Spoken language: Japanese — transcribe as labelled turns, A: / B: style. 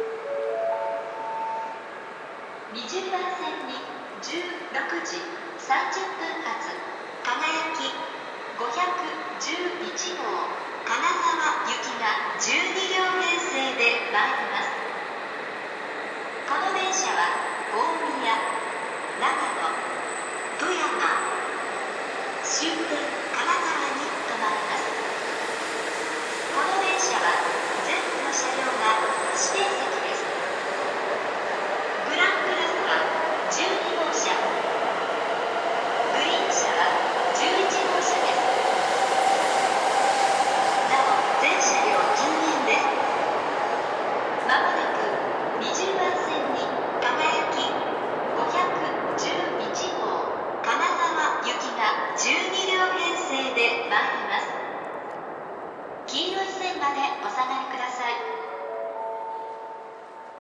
A: 20番線に16時30分発輝き511号金沢行きが12両編成で参ります。この電車は大宮、長野、富山、終点金沢に停まります。この電車は全部の車両が指定